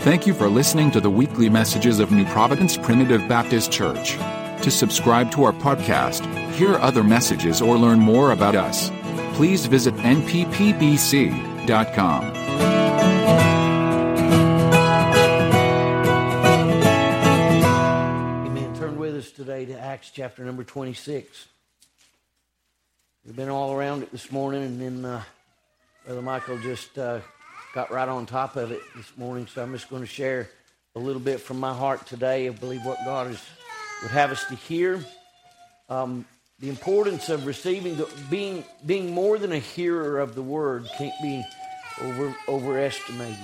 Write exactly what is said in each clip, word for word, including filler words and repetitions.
Thank you for listening to the weekly messages of New Providence Primitive Baptist Church. To subscribe to our podcast, hear other messages, or learn more about us, please visit N P P B C dot com. Amen. Turn with us today to Acts chapter number twenty-six. We've been all around it this morning, and then uh, Brother Michael just uh, got right on top of it this morning, so I'm just going to share a little bit from my heart today. I believe what God is, would have us to hear. Um, the importance of receiving, the, being being more than a hearer of the word can't be over overestimated.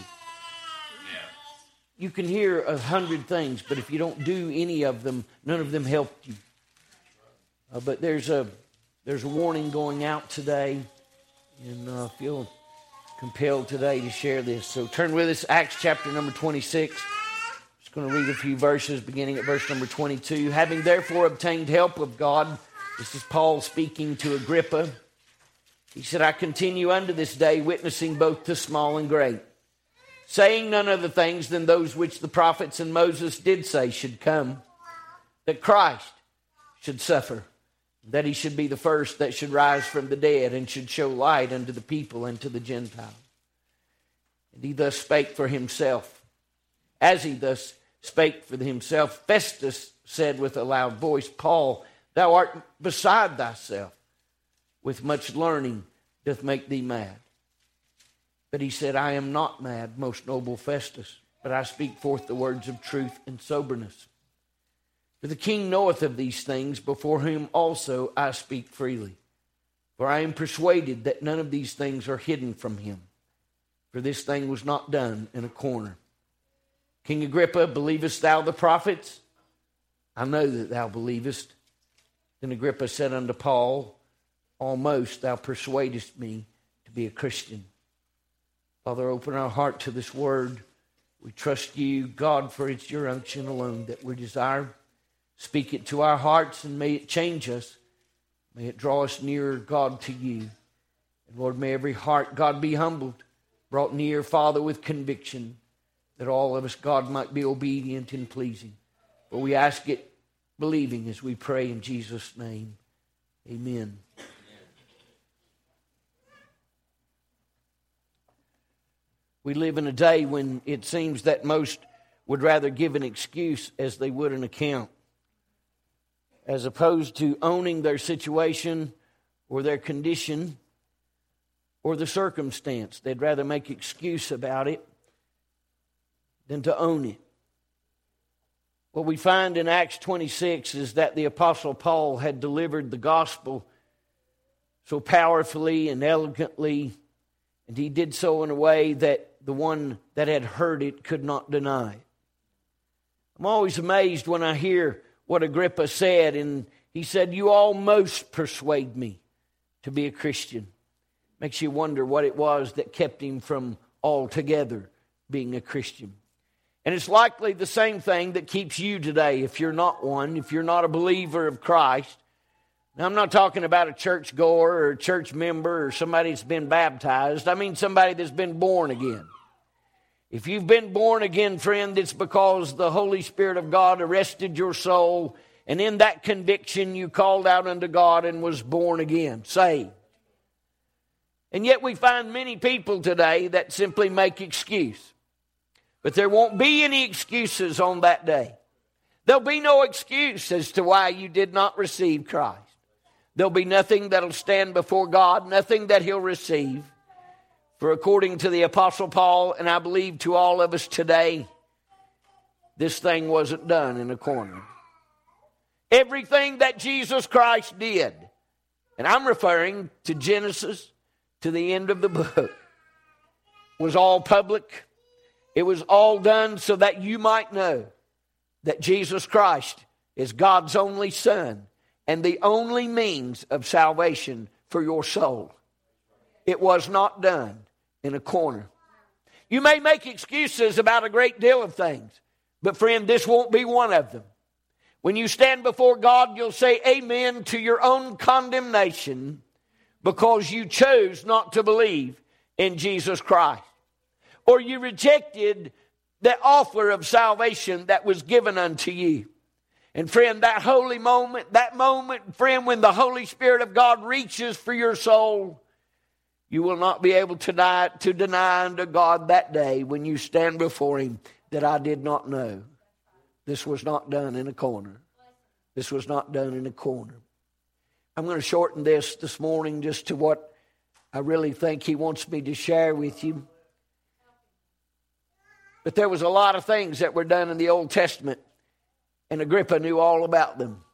You can hear a hundred things, but if you don't do any of them, none of them help you. Uh, but there's a there's a warning going out today, and I uh, feel compelled today to share this. So turn with us, Acts chapter number twenty-six. Just going to read a few verses beginning at verse number twenty-two. Having therefore obtained help of God, this is Paul speaking to Agrippa. He said, I continue unto this day, witnessing both to small and great, saying none other things than those which the prophets and Moses did say should come, that Christ should suffer, that he should be the first that should rise from the dead, and should show light unto the people and to the Gentiles. And he thus spake for himself. As he thus spake for himself, Festus said with a loud voice, Paul, thou art beside thyself. With much learning doth make thee mad. But he said, I am not mad, most noble Festus, but I speak forth the words of truth and soberness. For the king knoweth of these things, before whom also I speak freely. For I am persuaded that none of these things are hidden from him. For this thing was not done in a corner. King Agrippa, believest thou the prophets? I know that thou believest. Then Agrippa said unto Paul, almost thou persuadest me to be a Christian. Father, open our heart to this word. We trust you, God, for it's your unction alone that we desire. Speak it to our hearts, and may it change us. May it draw us nearer, God, to you. And Lord, may every heart, God, be humbled, brought near, Father, with conviction, that all of us, God, might be obedient and pleasing. For we ask it believing as we pray in Jesus' name. Amen. We live in a day when it seems that most would rather give an excuse as they would an account, as opposed to owning their situation or their condition or the circumstance. They'd rather make excuse about it than to own it. What we find in Acts twenty-six is that the Apostle Paul had delivered the gospel so powerfully and elegantly, and he did so in a way that the one that had heard it could not deny. I'm always amazed when I hear what Agrippa said, and he said, you almost persuade me to be a Christian. Makes you wonder what it was that kept him from altogether being a Christian. And it's likely the same thing that keeps you today if you're not one, if you're not a believer of Christ. Now, I'm not talking about a church goer or a church member or somebody that's been baptized. I mean somebody that's been born again. If you've been born again, friend, it's because the Holy Spirit of God arrested your soul, and in that conviction you called out unto God and was born again, saved. And yet we find many people today that simply make excuse. But there won't be any excuses on that day. There'll be no excuse as to why you did not receive Christ. There'll be nothing that'll stand before God, nothing that he'll receive. For according to the Apostle Paul, and I believe to all of us today, this thing wasn't done in a corner. Everything that Jesus Christ did, and I'm referring to Genesis to the end of the book, was all public. It was all done so that you might know that Jesus Christ is God's only Son and the only means of salvation for your soul. It was not done in a corner. You may make excuses about a great deal of things, but friend, this won't be one of them. When you stand before God, you'll say amen to your own condemnation because you chose not to believe in Jesus Christ. Or you rejected the offer of salvation that was given unto you. And friend, that holy moment, that moment, friend, when the Holy Spirit of God reaches for your soul, you will not be able to deny, to deny unto God that day when you stand before Him that I did not know. This was not done in a corner. This was not done in a corner. I'm going to shorten this this morning just to what I really think He wants me to share with you. But there was a lot of things that were done in the Old Testament, and Agrippa knew all about them.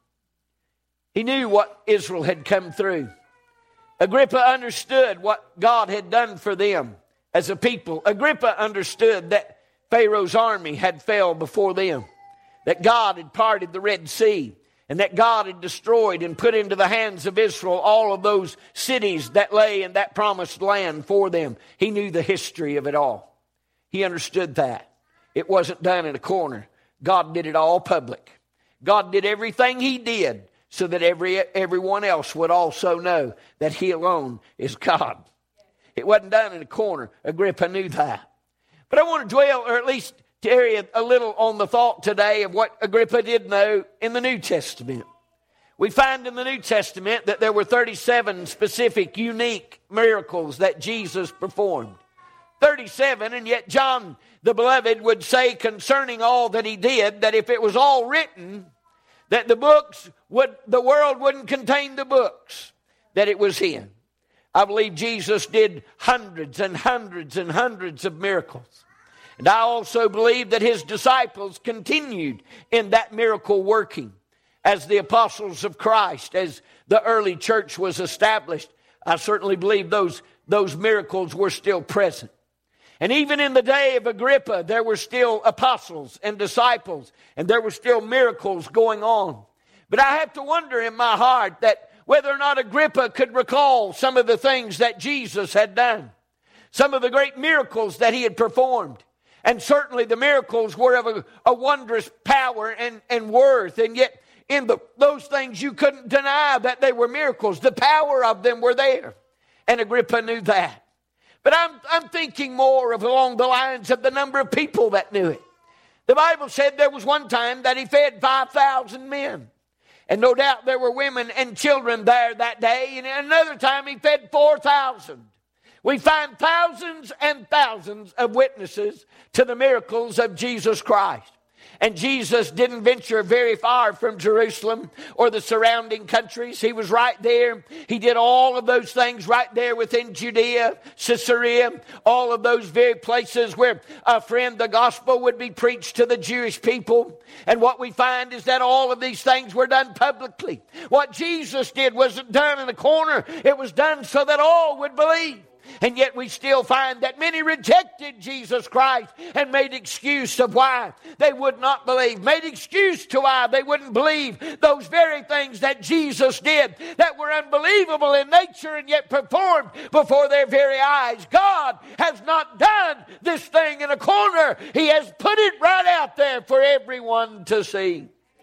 He knew what Israel had come through. Agrippa understood what God had done for them as a people. Agrippa understood that Pharaoh's army had fell before them, that God had parted the Red Sea, and that God had destroyed and put into the hands of Israel all of those cities that lay in that promised land for them. He knew the history of it all. He understood that. It wasn't done in a corner. God did it all public. God did everything He did so that every everyone else would also know that He alone is God. It wasn't done in a corner. Agrippa knew that. But I want to dwell, or at least tarry a little on the thought today of what Agrippa did know in the New Testament. We find in the New Testament that there were thirty-seven specific, unique miracles that Jesus performed. thirty-seven, and yet John the Beloved would say concerning all that He did, that if it was all written, that the books would, the world wouldn't contain the books that it was in. I believe Jesus did hundreds and hundreds and hundreds of miracles. And I also believe that His disciples continued in that miracle working as the apostles of Christ, as the early church was established. I certainly believe those, those miracles were still present. And even in the day of Agrippa, there were still apostles and disciples, and there were still miracles going on. But I have to wonder in my heart that whether or not Agrippa could recall some of the things that Jesus had done, some of the great miracles that He had performed. And certainly the miracles were of a, a wondrous power and, and worth, and yet in the, those things you couldn't deny that they were miracles. The power of them were there, and Agrippa knew that. But I'm, I'm thinking more of along the lines of the number of people that knew it. The Bible said there was one time that He fed five thousand men. And no doubt there were women and children there that day. And another time He fed four thousand. We find thousands and thousands of witnesses to the miracles of Jesus Christ. And Jesus didn't venture very far from Jerusalem or the surrounding countries. He was right there. He did all of those things right there within Judea, Caesarea, all of those very places where, a friend, the gospel would be preached to the Jewish people. And what we find is that all of these things were done publicly. What Jesus did wasn't done in a corner. It was done so that all would believe. And yet we still find that many rejected Jesus Christ and made excuse of why they would not believe. Made excuse to why they wouldn't believe those very things that Jesus did that were unbelievable in nature and yet performed before their very eyes. God has not done this thing in a corner. He has put it right out there for everyone to see.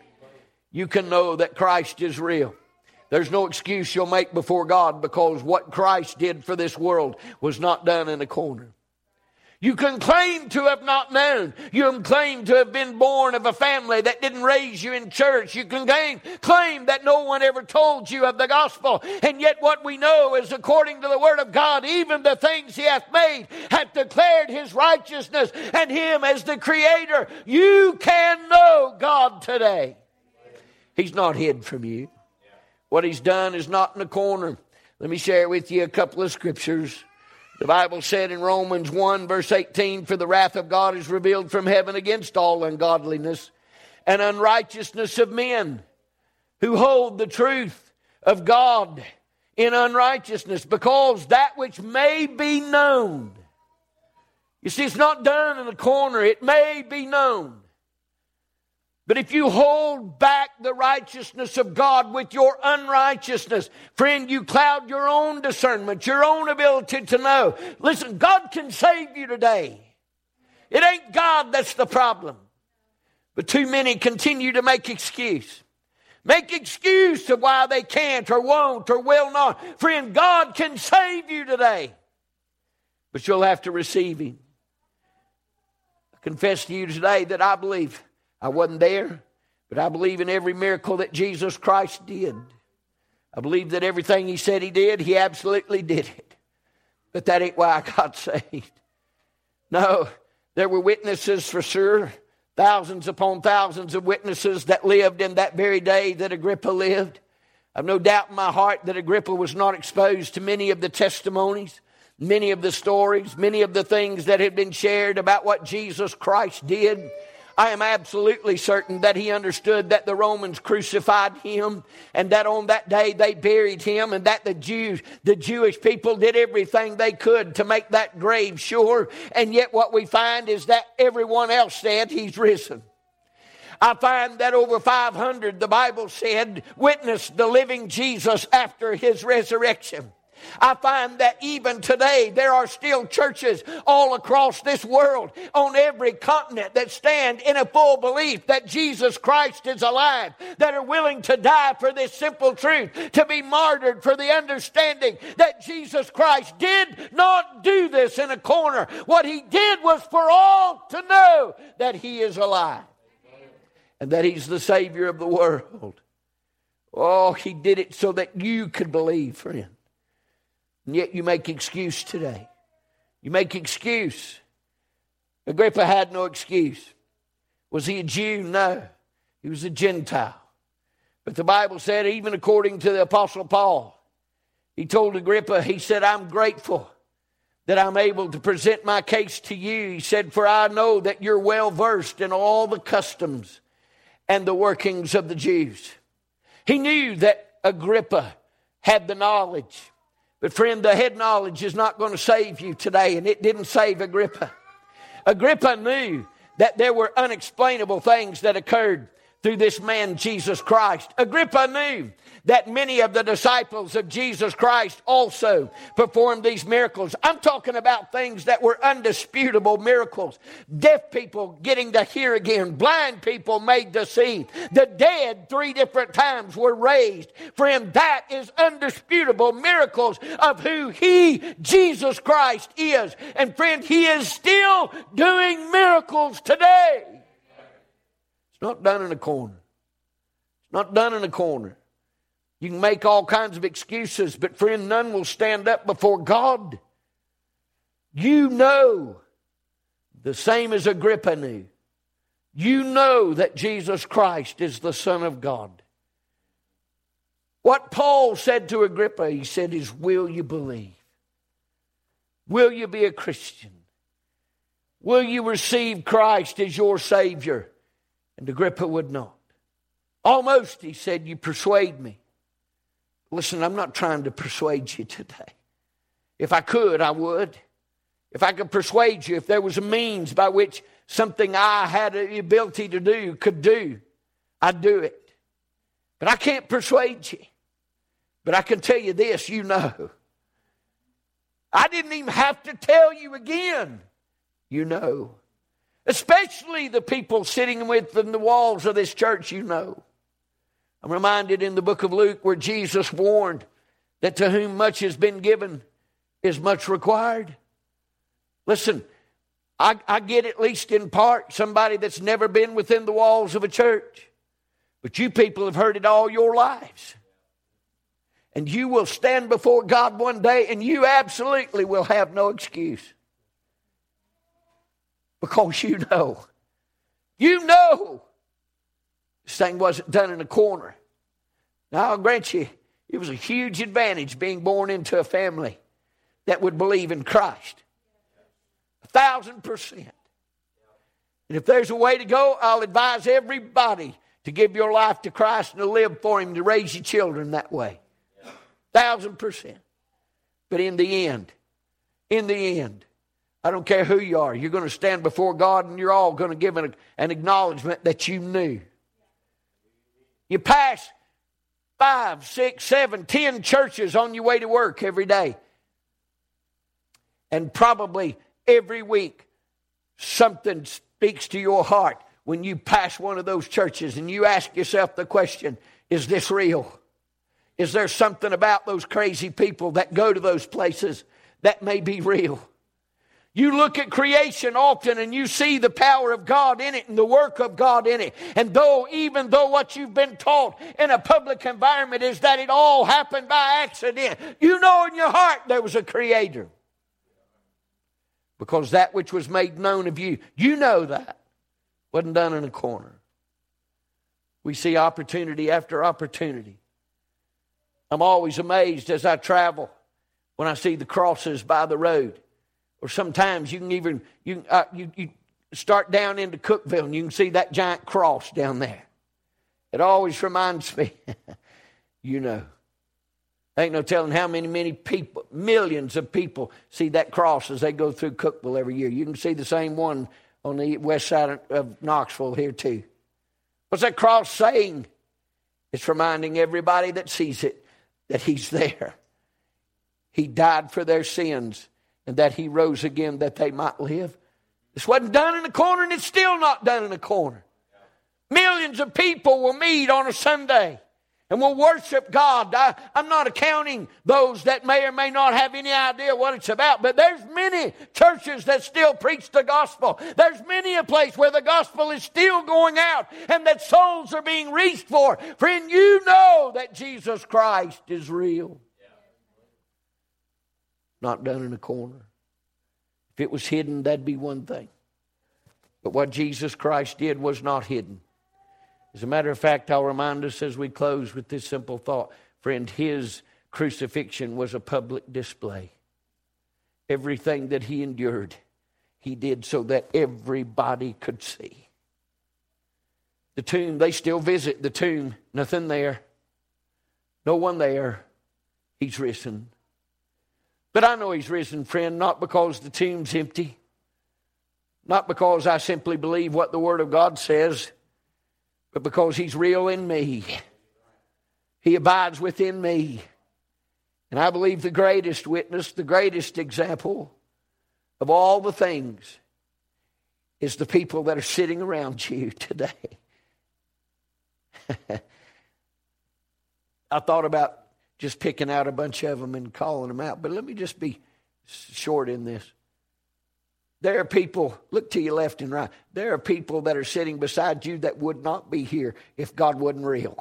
You can know that Christ is real. There's no excuse you'll make before God, because what Christ did for this world was not done in a corner. You can claim to have not known. You can claim to have been born of a family that didn't raise you in church. You can claim, claim that no one ever told you of the gospel. And yet what we know is, according to the Word of God, even the things He hath made hath declared His righteousness and Him as the Creator. You can know God today. He's not hid from you. What He's done is not in a corner. Let me share with you a couple of scriptures. The Bible said in Romans one verse eighteen, "For the wrath of God is revealed from heaven against all ungodliness and unrighteousness of men, who hold the truth of God in unrighteousness, because that which may be known." You see, it's not done in a corner. It may be known. But if you hold back the righteousness of God with your unrighteousness, friend, you cloud your own discernment, your own ability to know. Listen, God can save you today. It ain't God that's the problem. But too many continue to make excuse. Make excuse of why they can't or won't or will not. Friend, God can save you today. But you'll have to receive Him. confess to you today that I believe. I wasn't there, but I believe in every miracle that Jesus Christ did. I believe that everything he said he did, he absolutely did it. But that ain't why I got saved. No, there were witnesses for sure. Thousands upon thousands of witnesses that lived in that very day that Agrippa lived. I've no doubt in my heart that Agrippa was not exposed to many of the testimonies, many of the stories, many of the things that had been shared about what Jesus Christ did. I am absolutely certain that he understood that the Romans crucified him and that on that day they buried him, and that the Jews, the Jewish people did everything they could to make that grave sure. And yet what we find is that everyone else said he's risen. I find that over five hundred, the Bible said, witnessed the living Jesus after his resurrection. I find that even today there are still churches all across this world, on every continent, that stand in a full belief that Jesus Christ is alive, that are willing to die for this simple truth, to be martyred for the understanding that Jesus Christ did not do this in a corner. What he did was for all to know that he is alive and that he's the Savior of the world. Oh, he did it so that you could believe, friend. And yet you make excuse today. You make excuse. Agrippa had no excuse. Was he a Jew? No. He was a Gentile. But the Bible said, even according to the Apostle Paul, he told Agrippa, he said, I'm grateful that I'm able to present my case to you. He said, for I know that you're well versed in all the customs and the workings of the Jews. He knew that Agrippa had the knowledge. But friend, the head knowledge is not going to save you today, and it didn't save Agrippa. Agrippa knew that there were unexplainable things that occurred through this man, Jesus Christ. Agrippa knew that many of the disciples of Jesus Christ also performed these miracles. I'm talking about things that were undisputable miracles. Deaf people getting to hear again. Blind people made to see. The dead three different times were raised. Friend, that is undisputable miracles of who he, Jesus Christ, is. And friend, he is still doing miracles today. It's not done in a corner. It's not done in a corner. You can make all kinds of excuses, but friend, none will stand up before God. You know, the same as Agrippa knew, you know that Jesus Christ is the Son of God. What Paul said to Agrippa, he said is, will you believe? Will you be a Christian? Will you receive Christ as your Savior? And Agrippa would not. Almost, he said, you persuade me. Listen, I'm not trying to persuade you today. If I could, I would. If I could persuade you, if there was a means by which something I had the ability to do could do, I'd do it. But I can't persuade you. But I can tell you this, you know. I didn't even have to tell you again. You know. Especially the people sitting within the walls of this church, you know. I'm reminded in the book of Luke where Jesus warned that to whom much has been given is much required. Listen, I, I get at least in part somebody that's never been within the walls of a church. But you people have heard it all your lives. And you will stand before God one day and you absolutely will have no excuse. Because you know, you know, this thing wasn't done in a corner. Now, I'll grant you, it was a huge advantage being born into a family that would believe in Christ. A thousand percent. And if there's a way to go, I'll advise everybody to give your life to Christ and to live for Him, to raise your children that way. A thousand percent. But in the end, in the end, I don't care who you are, you're going to stand before God and you're all going to give an, an acknowledgement that you knew. You pass five, six, seven, ten churches on your way to work every day. And probably every week something speaks to your heart when you pass one of those churches and you ask yourself the question, is this real? Is there something about those crazy people that go to those places that may be real? You look at creation often and you see the power of God in it and the work of God in it. And though, even though what you've been taught in a public environment is that it all happened by accident, you know in your heart there was a creator. Because that which was made known of you, you know that, wasn't done in a corner. We see opportunity after opportunity. I'm always amazed as I travel when I see the crosses by the road. Or sometimes you can even, you, uh, you, you start down into Cookville and you can see that giant cross down there. It always reminds me, you know, ain't no telling how many, many people, millions of people see that cross as they go through Cookville every year. You can see the same one on the west side of Knoxville here too. What's that cross saying? It's reminding everybody that sees it that He's there. He died for their sins, and that He rose again that they might live. This wasn't done in a corner, and it's still not done in a corner. Millions of people will meet on a Sunday and will worship God. I, I'm not accounting those that may or may not have any idea what it's about, but there's many churches that still preach the gospel. There's many a place where the gospel is still going out and that souls are being reached for. Friend, you know that Jesus Christ is real. Not done in a corner. If it was hidden, that'd be one thing. But what Jesus Christ did was not hidden. As a matter of fact, I'll remind us as we close with this simple thought. Friend, His crucifixion was a public display. Everything that He endured, He did so that everybody could see. The tomb, they still visit the tomb. Nothing there. No one there. He's risen. But I know He's risen, friend, not because the tomb's empty. Not because I simply believe what the Word of God says, but because He's real in me. He abides within me. And I believe the greatest witness, the greatest example of all the things is the people that are sitting around you today. I thought about just picking out a bunch of them and calling them out. But let me just be short in this. There are people, look to your left and right. There are people that are sitting beside you that would not be here if God wasn't real.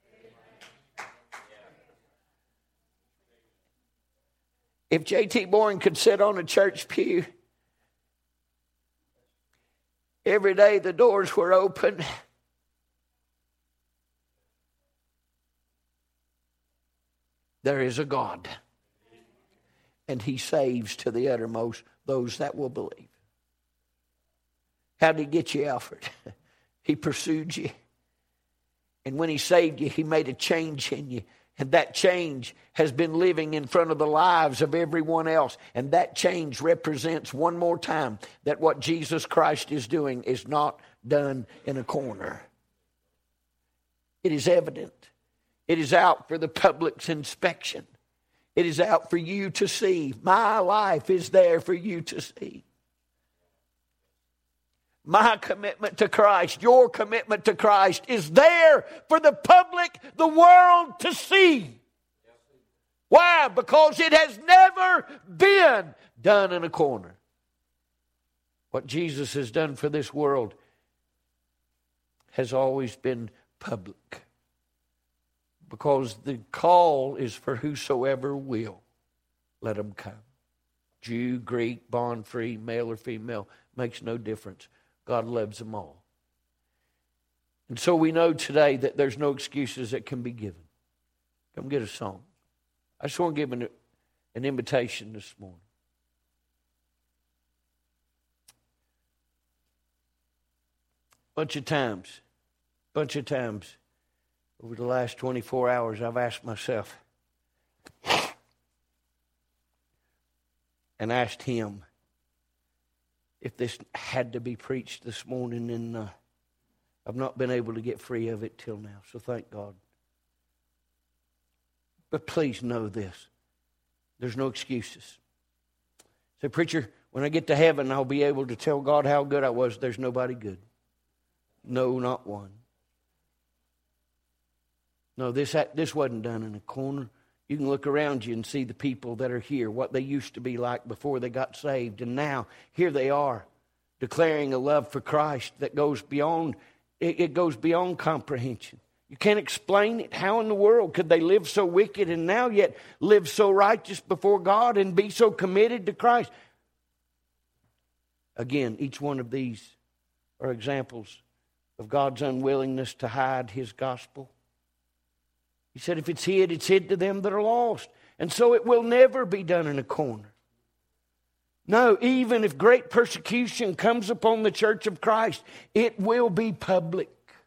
If J T Bourne could sit on a church pew, every day the doors were open. There is a God. And He saves to the uttermost those that will believe. How did He get you, Alfred? He pursued you. And when He saved you, He made a change in you. And that change has been living in front of the lives of everyone else. And that change represents one more time that what Jesus Christ is doing is not done in a corner. It is evident. It is out for the public's inspection. It is out for you to see. My life is there for you to see. My commitment to Christ, your commitment to Christ is there for the public, the world to see. Why? Because it has never been done in a corner. What Jesus has done for this world has always been public. Because the call is for whosoever will, let them come. Jew, Greek, bond free, male or female, makes no difference. God loves them all. And so we know today that there's no excuses that can be given. Come get a song. I just want to give an, an invitation this morning. Bunch of times, bunch of times, over the last twenty-four hours, I've asked myself and asked Him if this had to be preached this morning, and uh, I've not been able to get free of it till now, so thank God. But please know this. There's no excuses. Say, preacher, when I get to heaven, I'll be able to tell God how good I was. There's nobody good. No, not one. No, this this wasn't done in a corner. You can look around you and see the people that are here, what they used to be like before they got saved. And now, here they are, declaring a love for Christ that goes beyond, it, it goes beyond comprehension. You can't explain it. How in the world could they live so wicked and now yet live so righteous before God and be so committed to Christ? Again, each one of these are examples of God's unwillingness to hide His gospel. He said if it's hid, it's hid to them that are lost. And so it will never be done in a corner. No, even if great persecution comes upon the church of Christ, it will be public.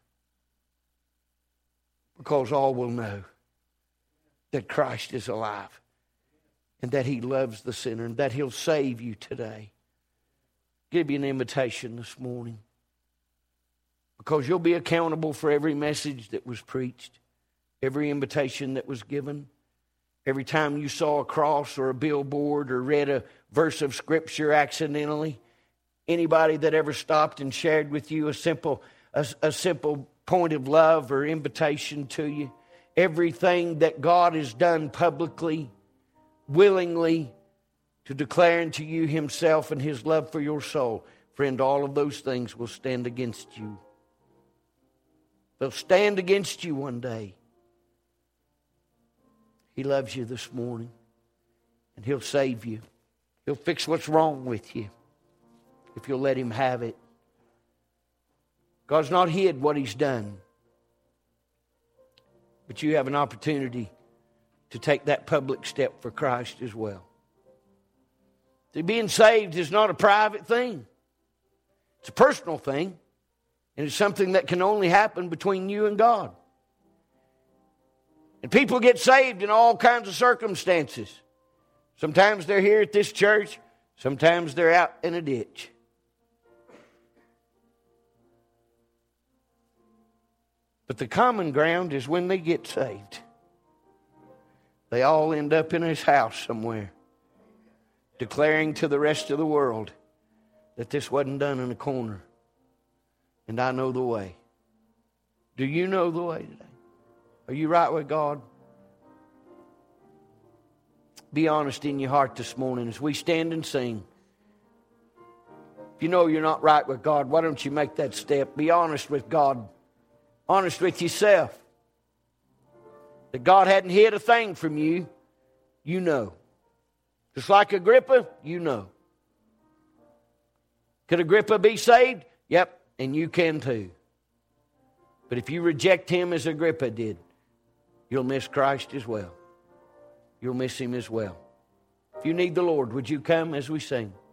Because all will know that Christ is alive and that He loves the sinner and that He'll save you today. Give you an invitation this morning. Because you'll be accountable for every message that was preached, every invitation that was given. Every time you saw a cross or a billboard or read a verse of Scripture accidentally, anybody that ever stopped and shared with you a simple, a, a simple point of love or invitation to you, everything that God has done publicly, willingly, to declare unto you Himself and His love for your soul, friend, all of those things will stand against you. They'll stand against you one day. He loves you this morning, and He'll save you. He'll fix what's wrong with you if you'll let Him have it. God's not hid what He's done. But you have an opportunity to take that public step for Christ as well. See, being saved is not a private thing. It's a personal thing. And it's something that can only happen between you and God. And people get saved in all kinds of circumstances. Sometimes they're here at this church. Sometimes they're out in a ditch. But the common ground is when they get saved. They all end up in His house somewhere, declaring to the rest of the world that this wasn't done in a corner. And I know the way. Do you know the way today? Are you right with God? Be honest in your heart this morning as we stand and sing. If you know you're not right with God, why don't you make that step? Be honest with God. Honest with yourself. That God hadn't hid a thing from you, you know. Just like Agrippa, you know. Could Agrippa be saved? Yep, and you can too. But if you reject him as Agrippa did, you'll miss Christ as well. You'll miss Him as well. If you need the Lord, would you come as we sing?